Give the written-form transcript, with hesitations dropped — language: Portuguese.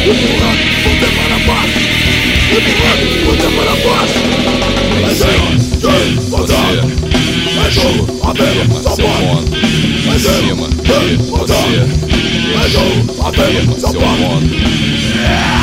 Voltei para baixo. Voltei para baixo. Em cima de você, deixo firma seu ponto. Em cima de você, deixo firma seu ponto.